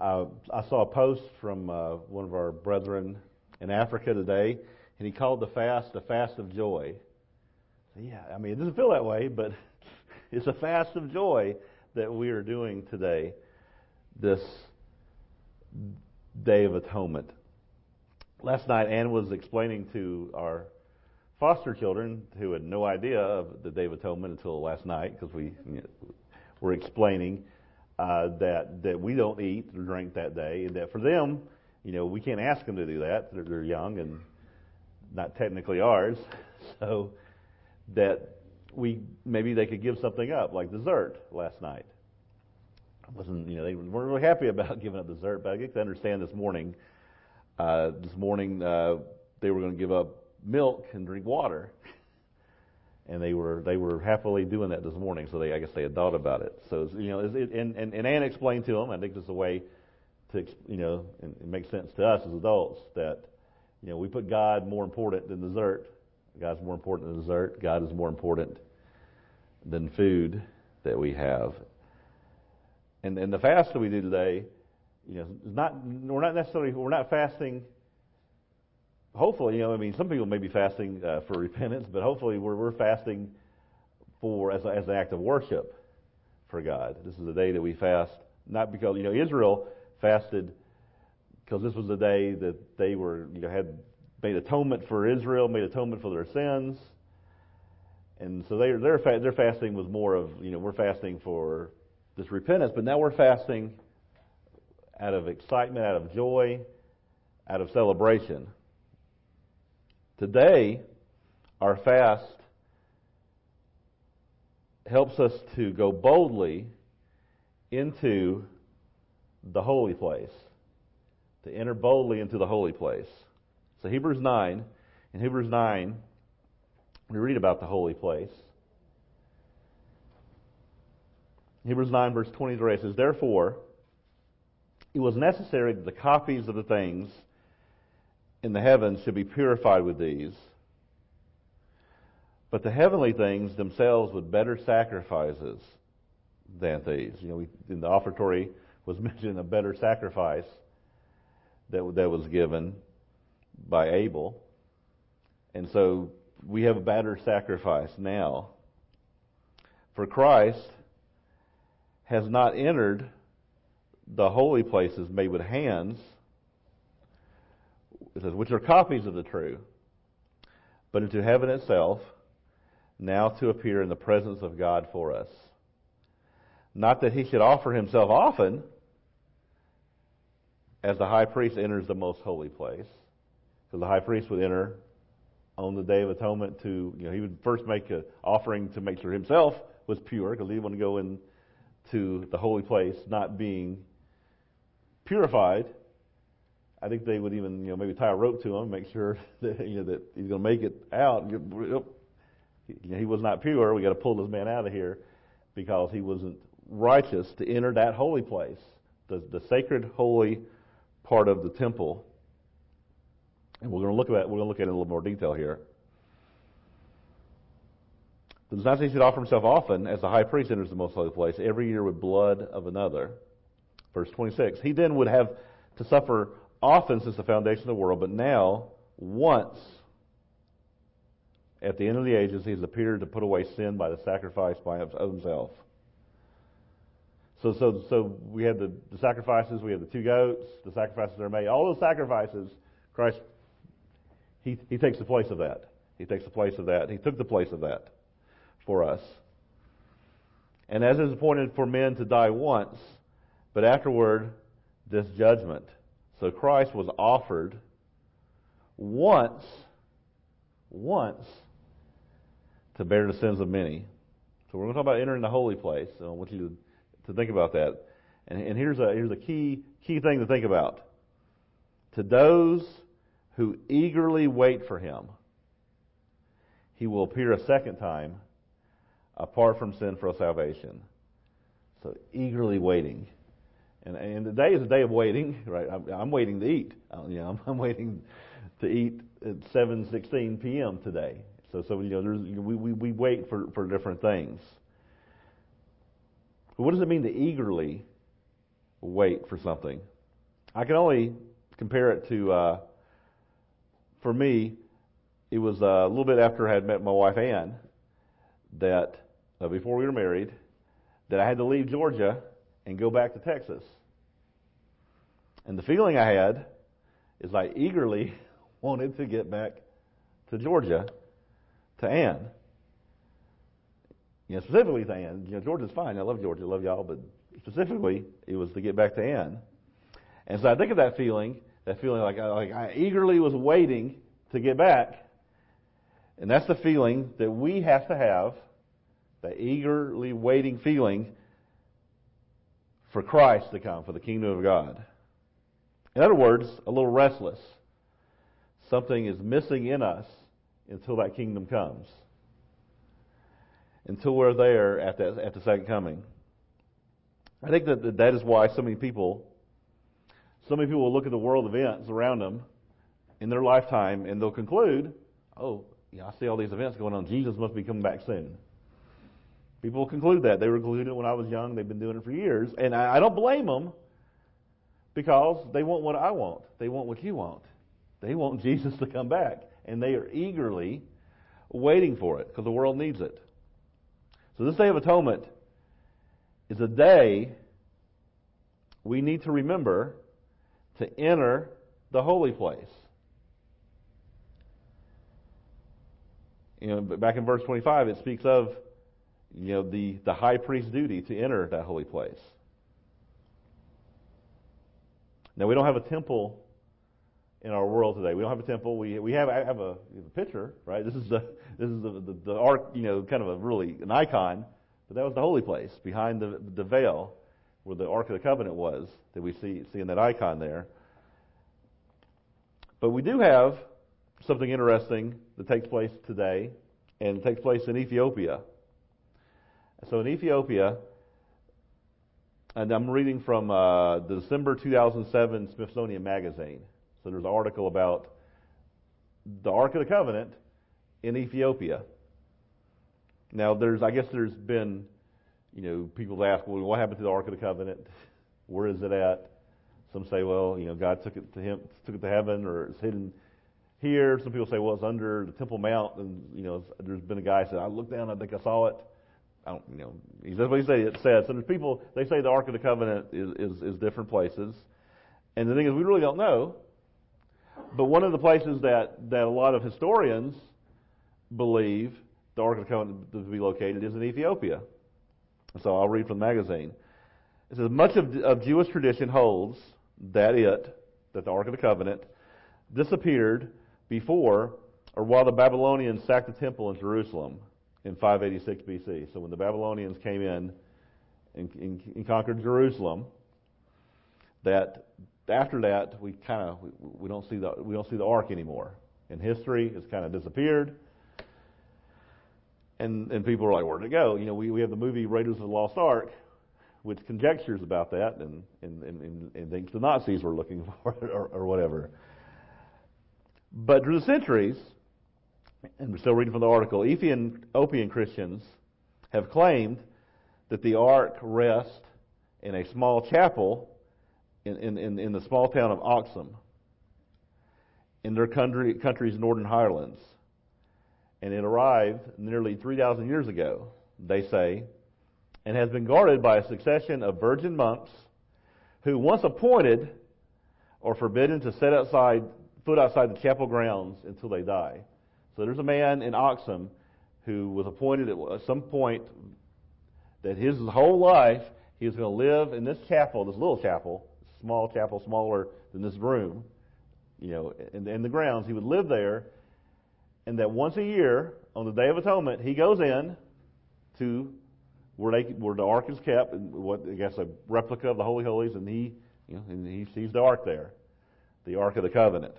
I saw a post from one of our brethren in Africa today, and he called the fast a fast of joy. Yeah, I mean, it doesn't feel that way, but it's a fast of joy that we are doing today, this Day of Atonement. Last night, Ann was explaining to our foster children, who had no idea of the Day of Atonement until last night, because we were explaining that we don't eat or drink that day, and that for them, we can't ask them to do that. They're young and not technically ours, so that maybe they could give something up, like dessert last night. They weren't really happy about giving up dessert, but I get to understand this morning. They were going to give up milk and drink water, and they were happily doing that this morning. So I guess they had thought about it. So and Ann explained to them. I think this is a way to and it makes sense to us as adults that we put God more important than dessert. God's more important than dessert. God is more important than food that we have. And the fast that we do today, we're not fasting. Hopefully, some people may be fasting for repentance, but hopefully we're fasting as an act of worship for God. This is the day that we fast, not because Israel fasted because this was the day that they had made atonement for Israel, made atonement for their sins, and so their fasting was more of we're fasting for this repentance, but now we're fasting out of excitement, out of joy, out of celebration. Today, our fast helps us to go boldly into the holy place, to enter boldly into the holy place. So in Hebrews 9, we read about the holy place. Hebrews 9, verse 23, it says, "Therefore, it was necessary that the copies of the things in the heavens should be purified with these, but the heavenly things themselves with better sacrifices than these." In the offertory was mentioned a better sacrifice that was given by Abel, and so we have a better sacrifice now. For Christ has not entered the holy places made with hands, it says, which are copies of the true, but into heaven itself, now to appear in the presence of God for us. Not that he should offer himself often, as the high priest enters the most holy place. Because the high priest would enter on the Day of Atonement he would first make an offering to make sure himself was pure, because he didn't want to go into the holy place not being purified. I think they would even, maybe tie a rope to him, make sure that that he's going to make it out. He was not pure. We got to pull this man out of here because he wasn't righteous to enter that holy place, the sacred, holy part of the temple. And we're going to look at it in a little more detail here. It does not say he should offer himself often, as the high priest enters the most holy place, every year with blood of another. Verse 26. He then would have to suffer often since the foundation of the world, but now, once, at the end of the ages, he has appeared to put away sin by the sacrifice of himself. So we have the sacrifices, we have the two goats, the sacrifices that are made. All those sacrifices, Christ, he takes the place of that. He takes the place of that. He took the place of that for us. And as it is appointed for men to die once, but afterward this judgment. So Christ was offered once to bear the sins of many. So we're going to talk about entering the holy place. So I want you to think about that. And here's a key thing to think about. To those who eagerly wait for him, he will appear a second time apart from sin for salvation. So eagerly waiting. And the day is a day of waiting, right? I'm waiting to eat. I'm waiting to eat at 7:16 p.m. today. So we wait for different things. But what does it mean to eagerly wait for something? I can only compare it to, for me, it was a little bit after I had met my wife Ann that, before we were married, that I had to leave Georgia and go back to Texas. And the feeling I had is I eagerly wanted to get back to Georgia, to Ann. Specifically to Ann. Georgia's fine. I love Georgia. I love y'all. But specifically, it was to get back to Ann. And so I think of that feeling like I eagerly was waiting to get back. And that's the feeling that we have to have, that eagerly waiting feeling for Christ to come, for the kingdom of God. In other words, a little restless. Something is missing in us until that kingdom comes. Until we're there at the second coming. I think that is why so many people will look at the world events around them in their lifetime and they'll conclude, I see all these events going on. Jesus must be coming back soon. People will conclude that. They were concluding it when I was young. They've been doing it for years. And I don't blame them because they want what I want. They want what you want. They want Jesus to come back. And they are eagerly waiting for it because the world needs it. So this Day of Atonement is a day we need to remember to enter the holy place. Back in verse 25, it speaks of the high priest's duty to enter that holy place. Now we don't have a temple in our world today. We don't have a temple. We have a picture, right? This is the ark, kind of an icon. But that was the holy place behind the veil, where the Ark of the Covenant was, that we see in that icon there. But we do have something interesting that takes place today, and it takes place in Ethiopia. So in Ethiopia, and I'm reading from the December 2007 Smithsonian Magazine. So there's an article about the Ark of the Covenant in Ethiopia. Now there's been, people ask, well, what happened to the Ark of the Covenant? Where is it at? Some say, well, God took it to heaven, or it's hidden here. Some people say, well, it's under the Temple Mount, and there's been a guy who said, I looked down, I think I saw it. That's what he said. So there's people, they say the Ark of the Covenant is different places. And the thing is, we really don't know. But one of the places that a lot of historians believe the Ark of the Covenant to be located is in Ethiopia. So I'll read from the magazine. It says, much of Jewish tradition holds that the Ark of the Covenant disappeared before or while the Babylonians sacked the temple in Jerusalem in 586 BC. So when the Babylonians came in and conquered Jerusalem, that after that we don't see the ark anymore. In history, it's kind of disappeared, and people are like, where'd it go? We have the movie Raiders of the Lost Ark, which conjectures about that and thinks the Nazis were looking for it or whatever. But through the centuries, and we're still reading from the article, Ethiopian Christians have claimed that the ark rests in a small chapel in the small town of Aksum in their country's northern highlands. And it arrived nearly 3,000 years ago, they say, and has been guarded by a succession of virgin monks who, once appointed, are forbidden to set foot outside the chapel grounds until they die. So there's a man in Aksum who was appointed at some point that his whole life he was going to live in this chapel, this little chapel, small chapel, smaller than this room, in the grounds. He would live there, and that once a year, on the Day of Atonement, he goes in to where the ark is kept, and a replica of the Holy Holies, and he sees the ark there, the Ark of the Covenant.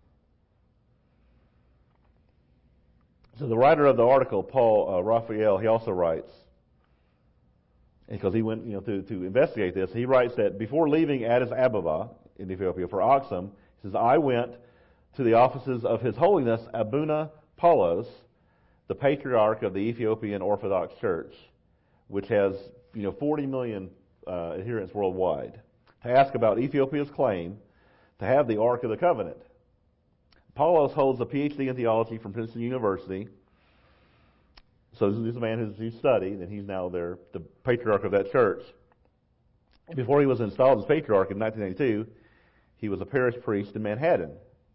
So the writer of the article, Paul Raphael, he also writes, because he went to investigate this, he writes that before leaving Addis Ababa in Ethiopia for Aksum, he says, I went to the offices of His Holiness Abuna Paulos, the patriarch of the Ethiopian Orthodox Church, which has 40 million adherents worldwide, to ask about Ethiopia's claim to have the Ark of the Covenant. Apollos holds a PhD in theology from Princeton University. So this is a man who's studied, and he's now the patriarch of that church. Before he was installed as patriarch in 1982, he was a parish priest in Manhattan.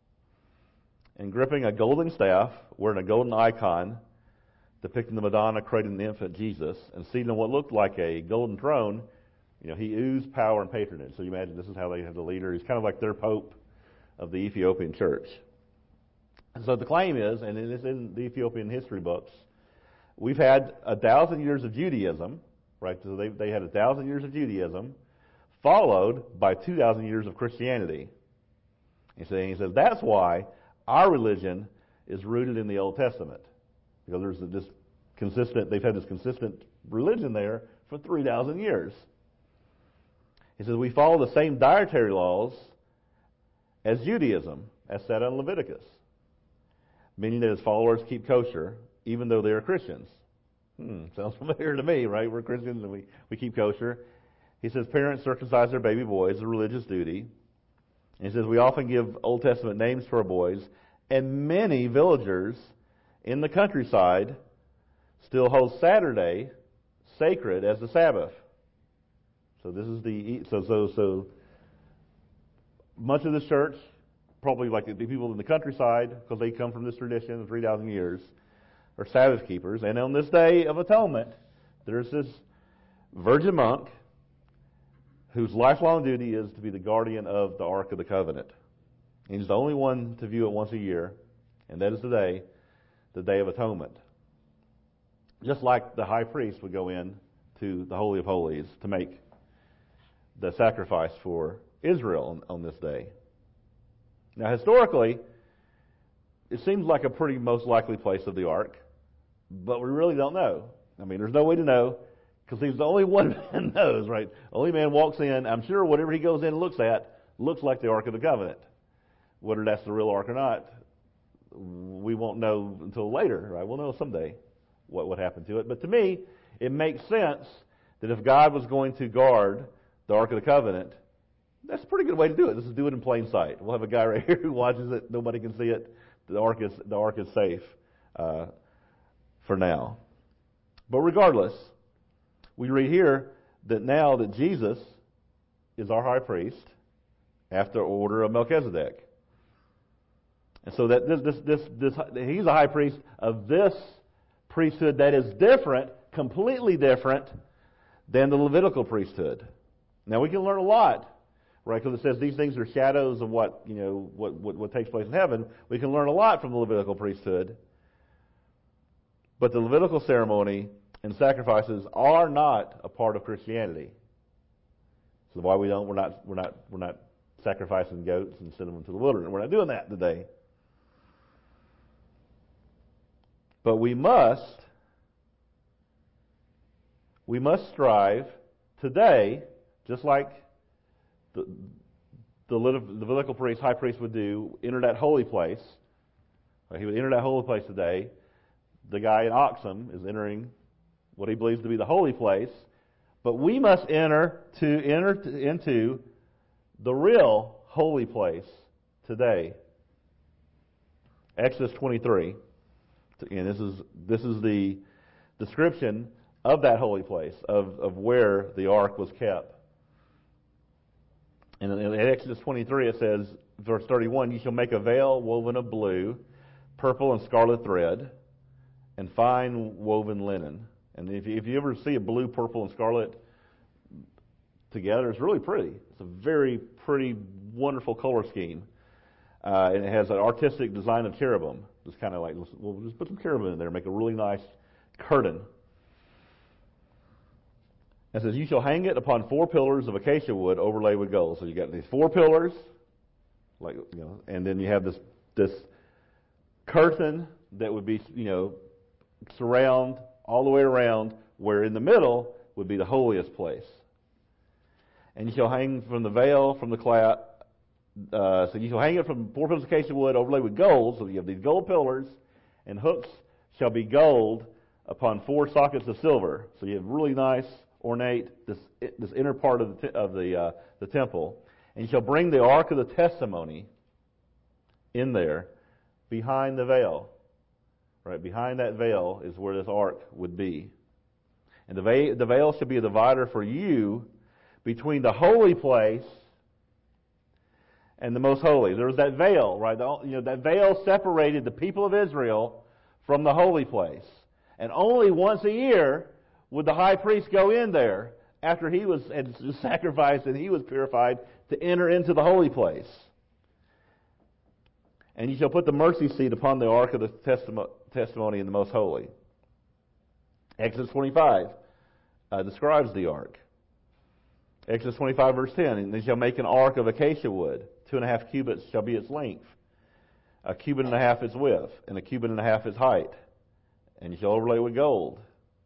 And gripping a golden staff, wearing a golden icon depicting the Madonna cradling the infant Jesus, and seated on what looked like a golden throne, he oozed power and patronage. So you imagine this is how they have the leader. He's kind of like their pope of the Ethiopian church. And so the claim is, and it is in the Ethiopian history books, we've had 1,000 years of Judaism, right? So they had 1,000 years of Judaism, followed by 2,000 years of Christianity. He says that's why our religion is rooted in the Old Testament, because they've had this consistent religion there for 3,000 years. He says we follow the same dietary laws as Judaism, as set on Leviticus, meaning that its followers keep kosher, even though they are Christians. Sounds familiar to me, right? We're Christians and we keep kosher. He says parents circumcise their baby boys, a religious duty. And he says we often give Old Testament names to our boys, and many villagers in the countryside still hold Saturday sacred as the Sabbath. So this is so much of this church, probably like the people in the countryside, because they come from this tradition of 3,000 years, are Sabbath keepers. And on this Day of Atonement, there's this virgin monk whose lifelong duty is to be the guardian of the Ark of the Covenant. And he's the only one to view it once a year, and that is the Day of Atonement. Just like the high priest would go in to the Holy of Holies to make the sacrifice for Israel on this day. Now, historically, it seems like a pretty most likely place of the Ark, but we really don't know. I mean, there's no way to know, because he's the only one man knows, right? Only man walks in. I'm sure whatever he goes in and looks at looks like the Ark of the Covenant. Whether that's the real Ark or not, we won't know until later, right? We'll know someday what happened to it. But to me, it makes sense that if God was going to guard the Ark of the Covenant, that's a pretty good way to do it. This is do it in plain sight. We'll have a guy right here who watches it. Nobody can see it. The ark is safe for now. But regardless, we read here that now that Jesus is our high priest after order of Melchizedek, and so that he's a high priest of this priesthood that is different, completely different than the Levitical priesthood. Now we can learn a lot. Right, because it says these things are shadows of what takes place in heaven. We can learn a lot from the Levitical priesthood, but the Levitical ceremony and sacrifices are not a part of Christianity. So why we're not sacrificing goats and sending them to the wilderness. We're not doing that today. But we must strive today, just like the Levitical priest, high priest would do, enter that holy place. He would enter that holy place today. The guy in Oxum is entering what he believes to be the holy place. But we must enter into the real holy place today. Exodus 23. And this is the description of that holy place, of where the ark was kept. And in Exodus 23 it says, verse 31, you shall make a veil woven of blue, purple, and scarlet thread, and fine woven linen. And if you ever see a blue, purple, and scarlet together, it's really pretty. It's a very pretty, wonderful color scheme. And it has an artistic design of cherubim. It's kind of like, we'll just put some cherubim in there, make a really nice curtain. It says, you shall hang it upon 4 pillars of acacia wood overlaid with gold. So you got these 4 pillars, and then you have this curtain that would be, surround all the way around, where in the middle would be the holiest place. And you shall hang from the veil, from the cloud. So you shall hang it from 4 pillars of acacia wood overlaid with gold. So you have these gold pillars, and hooks shall be gold upon 4 sockets of silver. So you have really nice, ornate, this inner part of the temple. And you shall bring the ark of the testimony in there behind the veil. Right, behind that veil is where this ark would be. And the veil should be a divider for you between the holy place and the most holy. There was that veil, right? That veil separated the people of Israel from the holy place. And only once a year would the high priest go in there after he had sacrificed and he was purified to enter into the holy place. And you shall put the mercy seat upon the ark of the testimony in the most holy. Exodus 25 describes the ark. Exodus 25 verse 10, and they shall make an ark of acacia wood. 2.5 cubits shall be its length. 1.5 cubits its width, and 1.5 cubits its height. And you shall overlay with gold.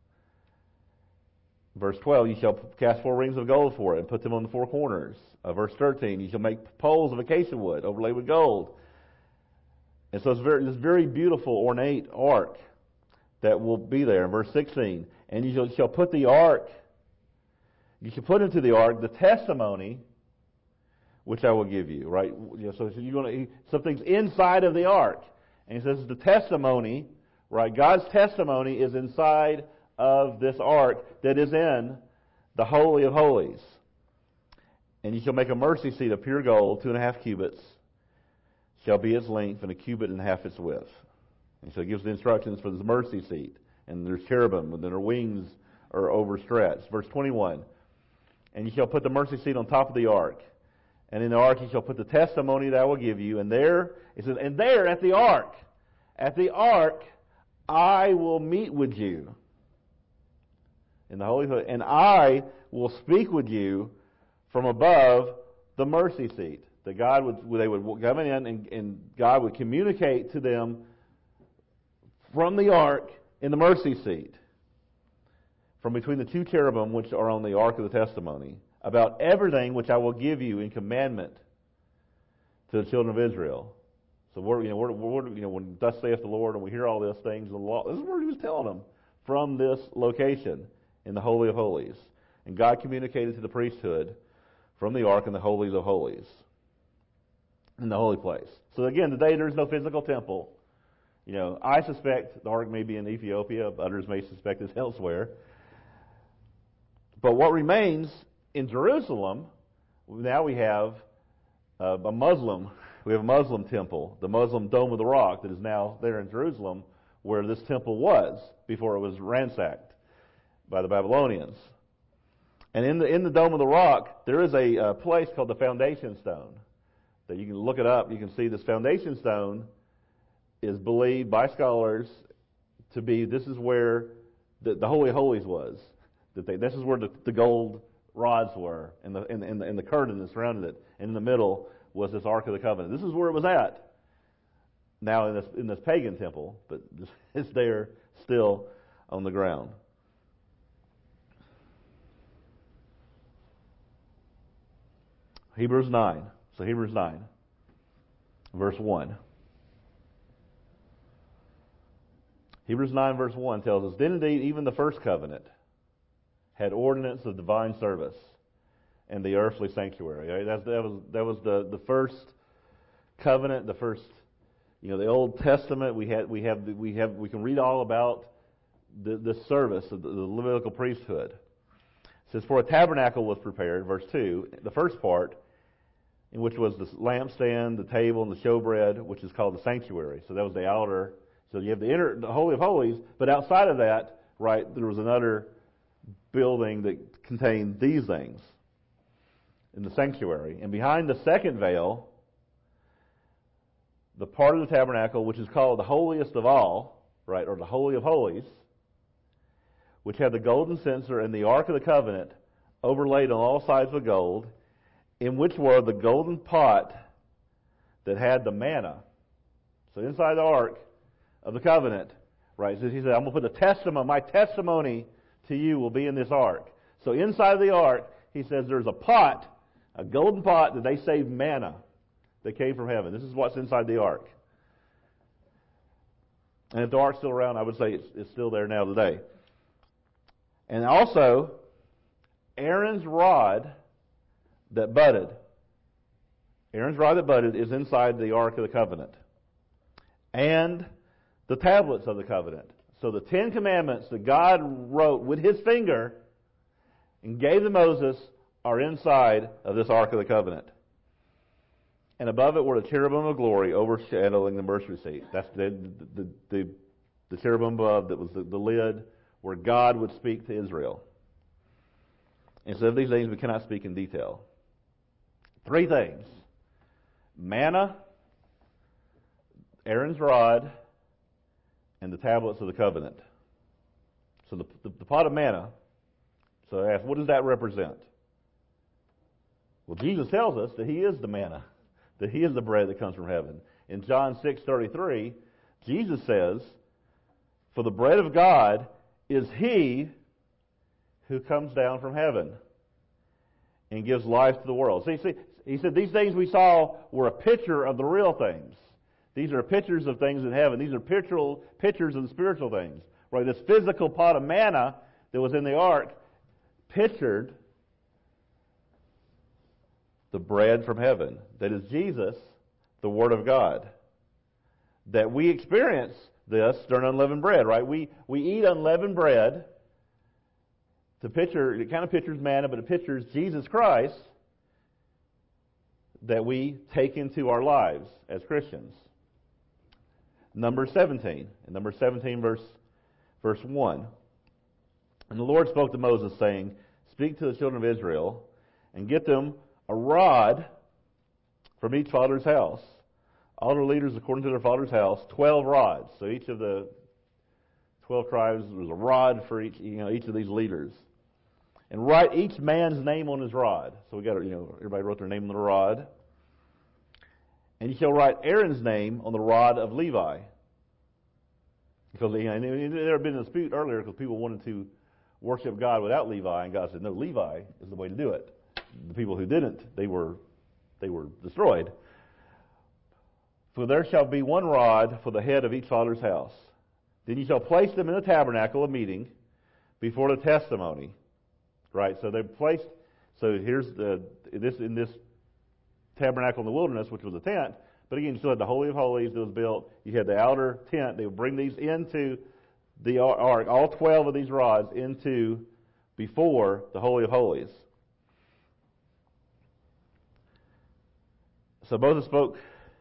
Verse 12, you shall cast 4 rings of gold for it, and put them on the 4 corners. Verse 13, you shall make poles of acacia wood, overlaid with gold. And so it's this very beautiful, ornate ark that will be there. In verse 16, and you shall put the ark, you shall put into the ark the testimony which I will give you. Right? So you're going to something's inside of the ark, and he says the testimony. Right? God's testimony is inside of this ark that is in the Holy of Holies. And you shall make a mercy seat of pure gold, 2.5 cubits shall be its length, and 1.5 cubits its width. And so it gives the instructions for this mercy seat. And there's cherubim, and then their wings are overstretched. Verse 21, and you shall put the mercy seat on top of the ark. And in the ark you shall put the testimony that I will give you. And there, it says, and there at the ark, I will meet with you in the Holy Holy, and I will speak with you from above the mercy seat. That they would come in and God would communicate to them from the ark in the mercy seat, from between the 2 cherubim which are on the ark of the testimony, about everything which I will give you in commandment to the children of Israel. So when thus saith the Lord, and we hear all these things, the law. This is what he was telling them from this location in the Holy of Holies, and God communicated to the priesthood from the ark in the Holies of Holies, in the holy place. So again, today there's no physical temple. I suspect the ark may be in Ethiopia. Others may suspect it's elsewhere. But what remains in Jerusalem, now we have a Muslim temple, the Muslim Dome of the Rock, that is now there in Jerusalem, where this temple was before it was ransacked by the Babylonians. And in the Dome of the Rock, there is a place called the Foundation Stone. That you can look it up. You can see this foundation stone is believed by scholars to be, this is where the Holy of Holies was. This is where the gold rods were, and the curtain that surrounded it. And in the middle was this Ark of the Covenant. This is where it was at. Now in this pagan temple, but it's there still on the ground. Hebrews 9. So Hebrews 9, verse 1. Hebrews 9, verse 1 tells us, then indeed even the first covenant had ordinance of divine service and the earthly sanctuary. Right? That was the first covenant, the first, the Old Testament. We can read all about the service of the Levitical priesthood. It says, for a tabernacle was prepared, verse 2, the first part, in which was the lampstand, the table, and the showbread, which is called the sanctuary. So that was the outer. So you have the Holy of Holies, but outside of that, right, there was another building that contained these things in the sanctuary. And behind the second veil, the part of the tabernacle which is called the holiest of all, right, or the Holy of Holies, which had the golden censer and the Ark of the Covenant overlaid on all sides with gold, in which were the golden pot that had the manna. So inside the Ark of the Covenant, right, so he said, I'm going to put my testimony to you will be in this Ark. So inside of the Ark, he says there's a pot, a golden pot that they saved manna that came from heaven. This is what's inside the Ark. And if the Ark's still around, I would say it's still there now today. And also, Aaron's rod that budded. Aaron's rod that budded is inside the Ark of the Covenant. And the tablets of the covenant. So the 10 Commandments that God wrote with His finger and gave to Moses are inside of this Ark of the Covenant. And above it were the cherubim of glory overshadowing the mercy seat. That's the cherubim above that was the lid where God would speak to Israel. And so of these things we cannot speak in detail. 3 things. Manna, Aaron's rod, and the tablets of the covenant. So the pot of manna, so I ask, what does that represent? Well, Jesus tells us that He is the manna, that He is the bread that comes from heaven. In John 6:33, Jesus says, "For the bread of God is He who comes down from heaven and gives life to the world." See, He said these things we saw were a picture of the real things. These are pictures of things in heaven. These are pictures of the spiritual things. Right? This physical pot of manna that was in the ark pictured the bread from heaven. That is Jesus, the Word of God. That we experience this during unleavened bread, right? We eat unleavened bread. It kind of pictures manna, but it pictures Jesus Christ that we take into our lives as Christians. Number 17. In number 17, verse 1. And the Lord spoke to Moses, saying, "Speak to the children of Israel, and get them a rod from each father's house. All their leaders according to their father's house, 12 rods." So each of the 12 tribes, there was a rod for each of these leaders. And write each man's name on his rod. So we got, everybody wrote their name on the rod. And you shall write Aaron's name on the rod of Levi. Because there had been a dispute earlier because people wanted to worship God without Levi, and God said, no, Levi is the way to do it. The people who didn't, they were destroyed. "For there shall be one rod for the head of each father's house. Then you shall place them in the tabernacle of meeting before the testimony." Right, so they're placed. So here's in this tabernacle in the wilderness, which was a tent. But again, you still had the Holy of Holies that was built. You had the outer tent. They would bring these into the ark, all 12 of these rods before the Holy of Holies. So Moses spoke.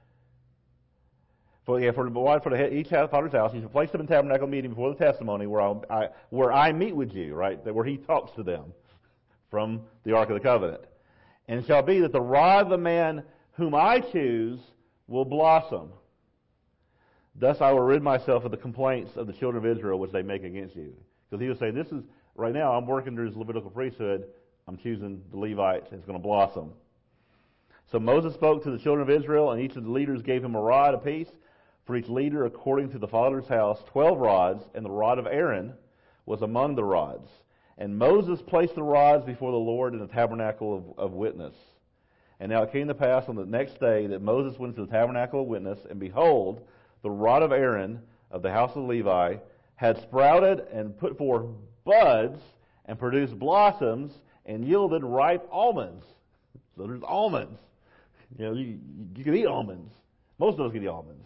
For each father's house, you shall place them in tabernacle meeting before the testimony, where I meet with you, right? Where He talks to them from the Ark of the Covenant. "And it shall be that the rod of the man whom I choose will blossom. Thus I will rid myself of the complaints of the children of Israel which they make against you." Because He was saying, this is, right now, I'm working through His Levitical priesthood. I'm choosing the Levites, and it's going to blossom. So Moses spoke to the children of Israel, and each of the leaders gave him a rod apiece. For each leader according to the father's house, 12 rods, and the rod of Aaron was among the rods. And Moses placed the rods before the Lord in the tabernacle of witness. And now it came to pass on the next day that Moses went to the tabernacle of witness, and behold, the rod of Aaron of the house of Levi had sprouted and put forth buds and produced blossoms and yielded ripe almonds. So there's almonds. You can eat almonds. Most of us can eat almonds.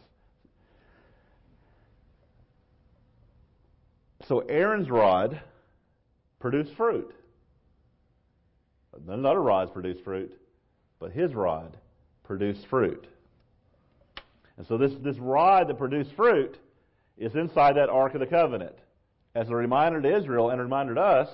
So Aaron's rod produced fruit. None of the other rods produced fruit, but his rod produced fruit. And so this rod that produced fruit is inside that Ark of the Covenant. As a reminder to Israel and a reminder to us,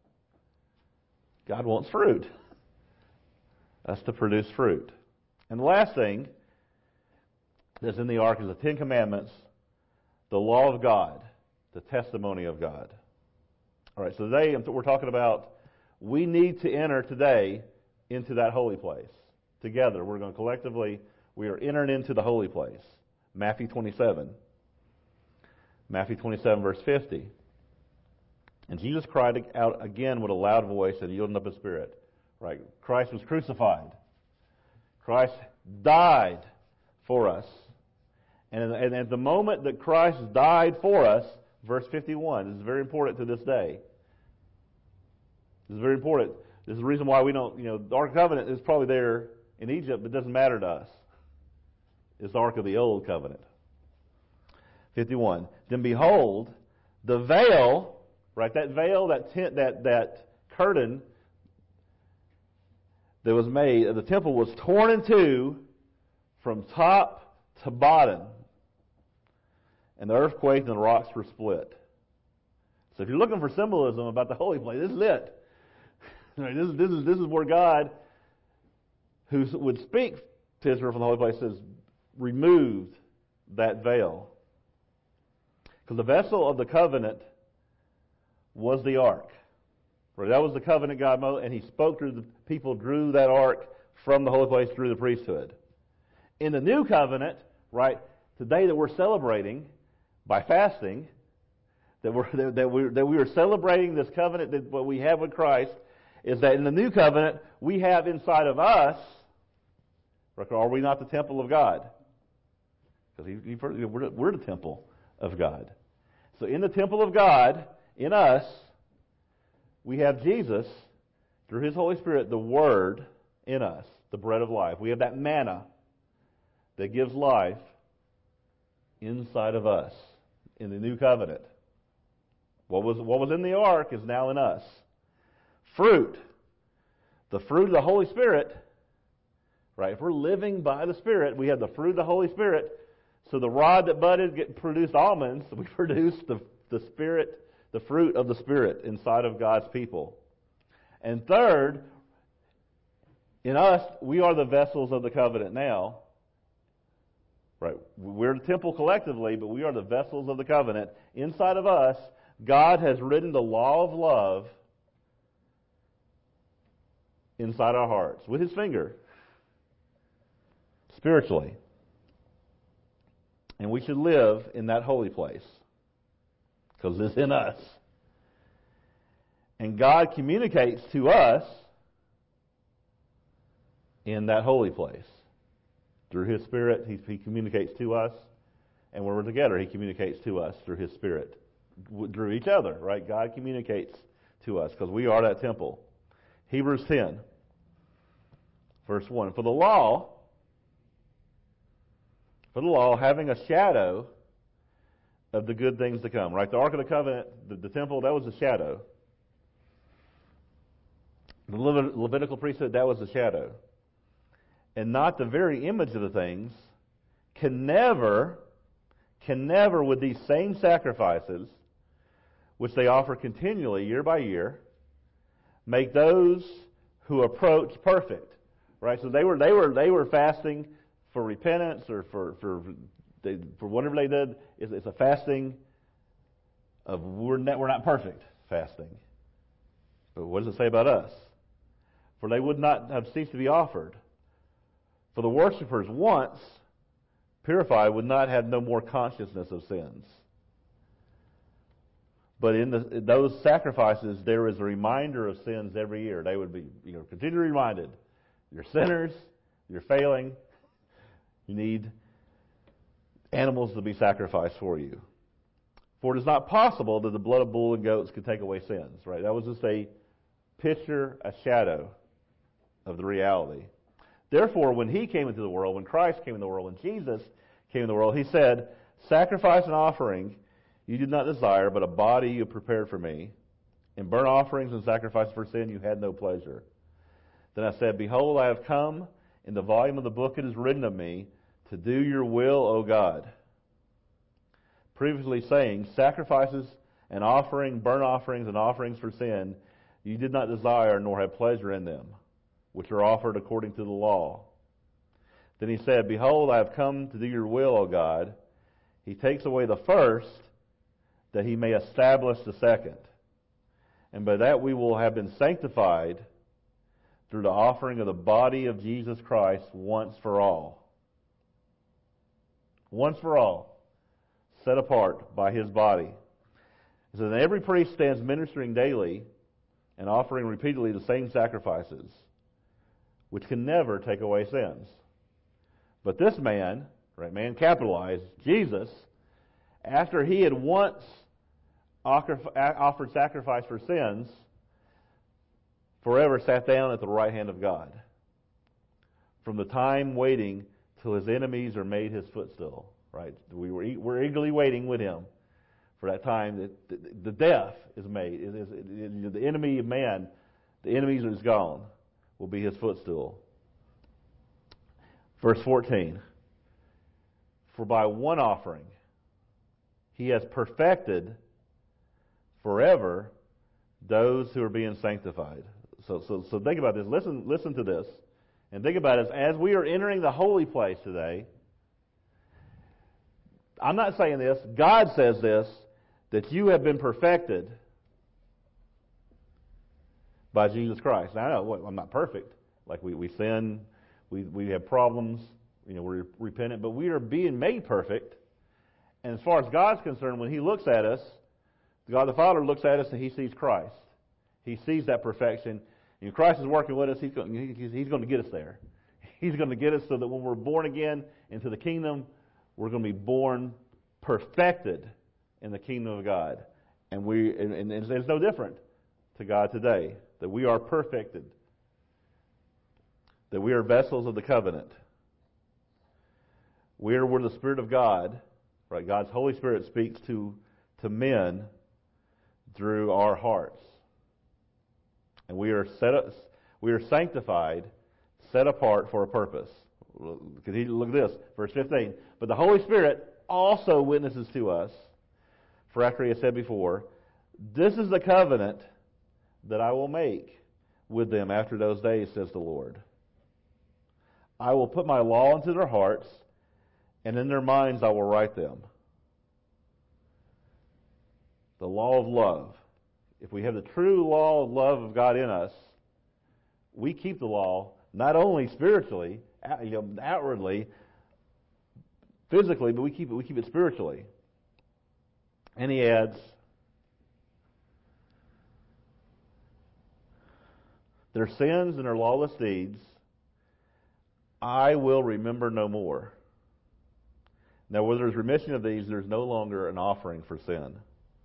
God wants fruit. Us to produce fruit. And the last thing that's in the Ark is the 10 Commandments, the law of God, the testimony of God. All right, so today we're talking about we need to enter today into that holy place. Together, we're going to collectively, we are entering into the holy place. Matthew 27. Matthew 27, verse 50. And Jesus cried out again with a loud voice and yielded up His Spirit. Right? Christ was crucified. Christ died for us. And at the moment that Christ died for us, verse 51, this is very important to this day. This is very important. This is the reason why we don't, the Ark of the Covenant is probably there in Egypt, it doesn't matter to us. It's the Ark of the Old Covenant. 51. Then behold, the veil, right? That veil, that tent, that curtain that was made of the temple was torn in two from top to bottom. And the earth quaked and the rocks were split. So if you're looking for symbolism about the holy place, this is it. Right, this is where God, who would speak to Israel from the holy place, says, removed that veil. Because the vessel of the covenant was the ark. Right, that was the covenant God made, and He spoke through the people, drew that ark from the holy place through the priesthood. In the new covenant, right, today that we're celebrating by fasting, that we are celebrating this covenant that what we have with Christ, is that in the new covenant we have inside of us. Are we not the temple of God? Because we're the temple of God. So in the temple of God, in us, we have Jesus through His Holy Spirit, the Word in us, the bread of life. We have that manna that gives life inside of us in the new covenant. What was in the ark is now in us. Fruit. The fruit of the Holy Spirit, right? If we're living by the Spirit, we have the fruit of the Holy Spirit. So the rod that budded produced almonds. We produce the Spirit, the fruit of the Spirit inside of God's people. And third, in us, we are the vessels of the covenant now. Right? We're the temple collectively, but we are the vessels of the covenant. Inside of us, God has written the law of love inside our hearts with His finger, spiritually. And we should live in that holy place because it's in us. And God communicates to us in that holy place. Through His Spirit, He communicates to us. And when we're together, He communicates to us through His Spirit. Through each other, right? God communicates to us because we are that temple. Hebrews 10, verse 1. For the law, having a shadow of the good things to come, right? The Ark of the Covenant, the temple, that was a shadow. The Levitical priesthood, that was a shadow. And not the very image of the things, can never with these same sacrifices, which they offer continually year by year, make those who approach perfect. Right? So they were fasting for repentance or for whatever they did. It's a fasting of we're not perfect fasting. But what does it say about us? For they would not have ceased to be offered. For the worshippers once purified would not have no more consciousness of sins. But in those sacrifices, there is a reminder of sins every year. They would be continually reminded. You're sinners. You're failing. You need animals to be sacrificed for you. For it is not possible that the blood of bull and goats could take away sins. Right? That was just a picture, a shadow of the reality. Therefore, when He came into the world, when Christ came into the world, when Jesus came into the world, He said, "Sacrifice and offering you did not desire, but a body you prepared for me. In burnt offerings and sacrifices for sin you had no pleasure. Then I said, Behold, I have come. In the volume of the book it is written of me, to do your will, O God." Previously saying, sacrifices and offering, burnt offerings and offerings for sin, you did not desire nor have pleasure in them, which are offered according to the law. Then He said, Behold, I have come to do your will, O God. He takes away the first, that He may establish the second. And by that we will have been sanctified through the offering of the body of Jesus Christ once for all. Once for all. Set apart by His body. It says, and every priest stands ministering daily and offering repeatedly the same sacrifices, which can never take away sins. But this man, right, man capitalized, Jesus, after He had once offered sacrifice for sins, forever sat down at the right hand of God. from the time waiting till his enemies are made his footstool. Right? We're eagerly waiting with him for that time that the death is made. The enemy of man, the enemies is gone, will be his footstool. Verse 14. For by one offering he has perfected forever those who are being sanctified. So think about this. Listen to this. And think about it. As we are entering the holy place today, I'm not saying this, God says this, that you have been perfected by Jesus Christ. Now, I know I'm not perfect. Like we sin, we have problems, we're repentant, but we are being made perfect. And as far as God's concerned, when He looks at us, God the Father looks at us and He sees Christ. He sees that perfection. Christ is working with us. He's going to get us there. He's going to get us so that when we're born again into the kingdom, we're going to be born perfected in the kingdom of God. And it's no different to God today, that we are perfected, that we are vessels of the covenant. We are where the Spirit of God, right? God's Holy Spirit speaks to men through our hearts. And we are sanctified, set apart for a purpose. Look at this, verse 15. But the Holy Spirit also witnesses to us, for after He has said before, this is the covenant that I will make with them after those days, says the Lord. I will put my law into their hearts, and in their minds I will write them. The law of love. If we have the true law of love of God in us, we keep the law not only spiritually, outwardly, physically, but we keep it spiritually. And he adds, their sins and their lawless deeds I will remember no more. Now, where there's remission of these, there's no longer an offering for sin.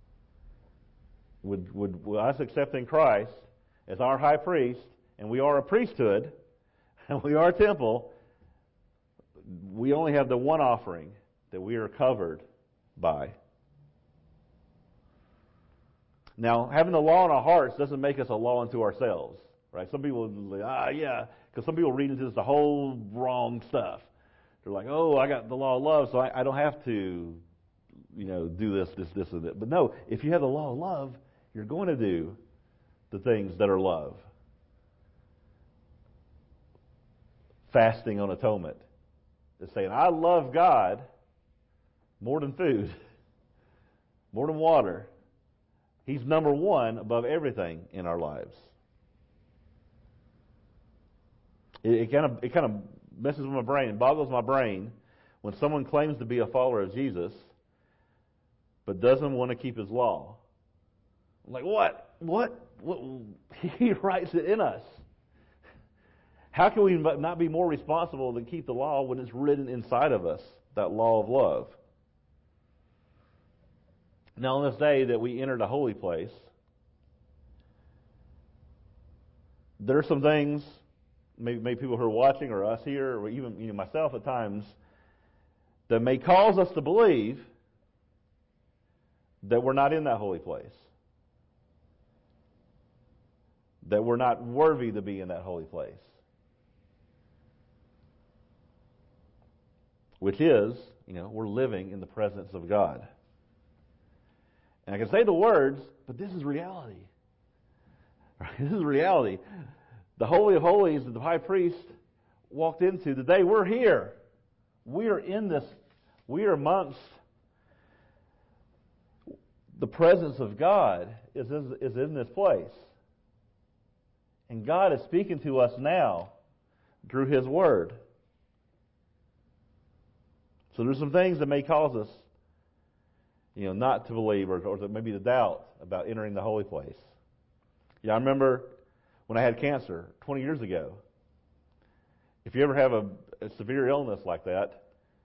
With us accepting Christ as our high priest, and we are a priesthood, and we are a temple, we only have the one offering that we are covered by. Now, having the law in our hearts doesn't make us a law unto ourselves, right? Some people because some people read into this the whole wrong stuff. They're like, oh, I got the law of love, so I don't have to, do this, and that. But no, if you have the law of love, you're going to do the things that are love. Fasting on atonement is saying, I love God more than food, more than water. He's number one above everything in our lives. It kind of messes with my brain, boggles my brain when someone claims to be a follower of Jesus but doesn't want to keep His law. I'm like, what? He writes it in us. How can we not be more responsible than keep the law when it's written inside of us, that law of love? Now, on this day that we enter the holy place, there are some things, maybe people who are watching or us here, or even myself at times, that may cause us to believe that we're not in that holy place, that we're not worthy to be in that holy place, which is, we're living in the presence of God. And I can say the words, but this is reality. Right? This is reality. The Holy of Holies that the high priest walked into, the day we're here, we are in this, we are amongst the presence of God is in this place. And God is speaking to us now through His Word. So there's some things that may cause us, not to believe or maybe to doubt about entering the holy place. I remember when I had cancer 20 years ago. If you ever have a severe illness like that,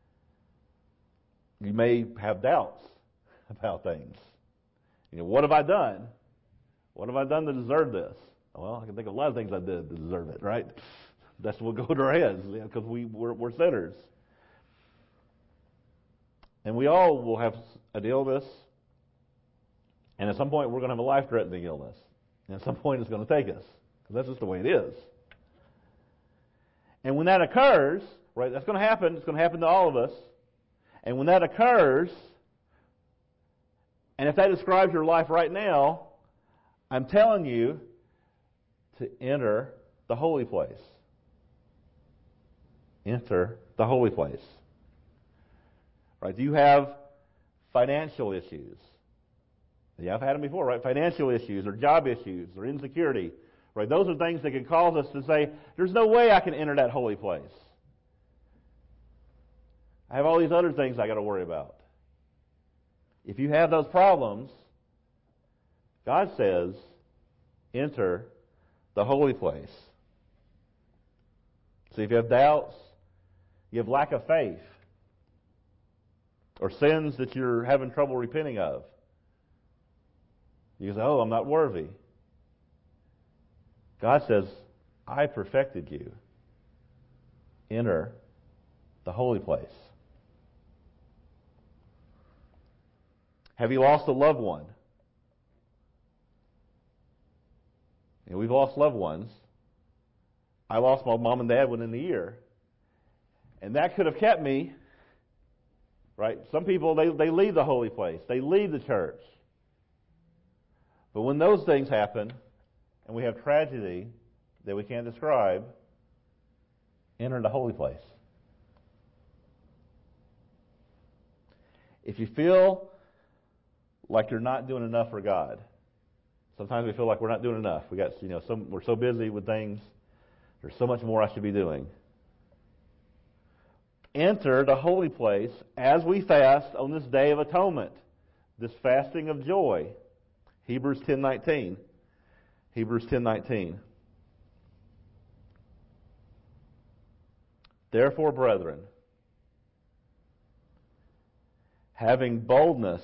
you may have doubts about things. What have I done? What have I done to deserve this? Well, I can think of a lot of things I did to deserve it, right? That's what will go to our heads, because we're sinners. And we all will have an illness, and at some point we're going to have a life-threatening illness. And at some point it's going to take us. That's just the way it is. And when that occurs, right, that's going to happen. It's going to happen to all of us. And when that occurs, and if that describes your life right now, I'm telling you to enter the holy place. Enter the holy place. Right? Do you have financial issues? Yeah, I've had them before, right? Financial issues or job issues or insecurity. Right? Those are things that can cause us to say, there's no way I can enter that holy place. I have all these other things I got to worry about. If you have those problems, God says, enter the holy place. So if you have doubts, you have lack of faith, or sins that you're having trouble repenting of, you say, oh, I'm not worthy. God says, I perfected you. Enter the holy place. Have you lost a loved one? And we've lost loved ones. I lost my mom and dad within a year. And that could have kept me, right? Some people, they leave the holy place. They leave the church. But when those things happen, and we have tragedy that we can't describe, enter the holy place. If you feel like you're not doing enough for God, sometimes we feel like we're not doing enough. We're so busy with things. There's so much more I should be doing. Enter the holy place as we fast on this Day of Atonement, this fasting of joy. Hebrews 10:19. Hebrews 10:19. Therefore, brethren, having boldness.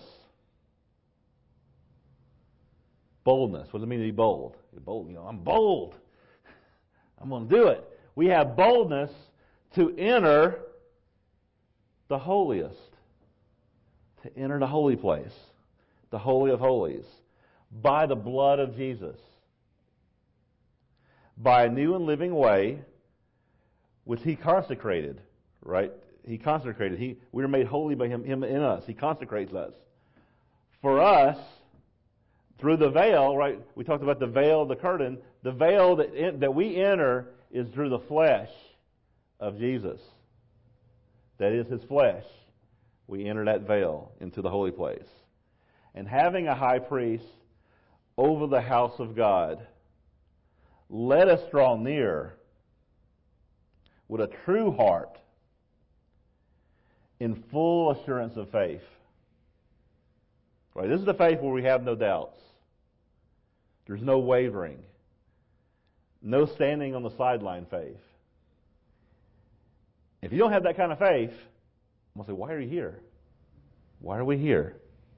Boldness. What does it mean to be bold? Bold. I'm bold. I'm going to do it. We have boldness to enter the holiest. To enter the holy place. The Holy of Holies. By the blood of Jesus. By a new and living way which He consecrated. Right? He consecrated. We were made holy by Him in us. He consecrates us. For us, through the veil, right? We talked about the veil, the curtain. The veil that we enter is through the flesh of Jesus. That is His flesh. We enter that veil into the holy place. And having a high priest over the house of God, let us draw near with a true heart in full assurance of faith. Right? This is the faith where we have no doubts. There's no wavering. No standing on the sideline faith. If you don't have that kind of faith, I'm going to say, why are you here? Why are we here?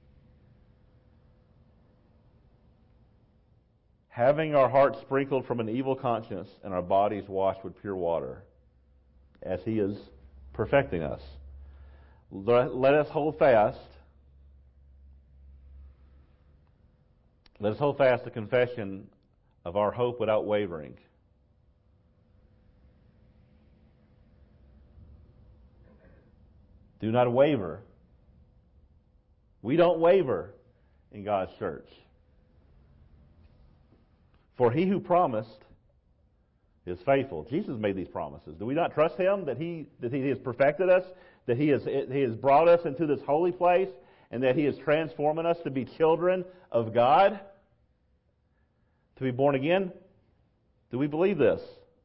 Having our hearts sprinkled from an evil conscience and our bodies washed with pure water, as He is perfecting us. Let us hold fast. Let us hold fast the confession of our hope without wavering. Do not waver. We don't waver in God's church. For He who promised is faithful. Jesus made these promises. Do we not trust Him that He has perfected us, that He has brought us into this holy place, and that He is transforming us to be children of God? To be born again? Do we believe this?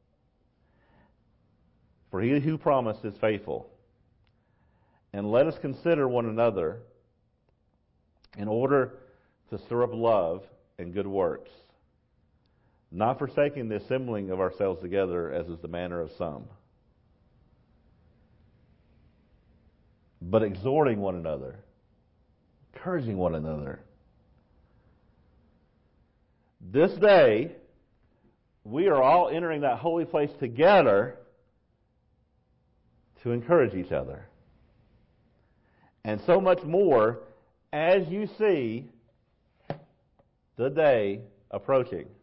For He who promised is faithful. And let us consider one another in order to stir up love and good works, not forsaking the assembling of ourselves together, as is the manner of some, but exhorting one another, encouraging one another. This day, we are all entering that holy place together to encourage each other. And so much more as you see the day approaching.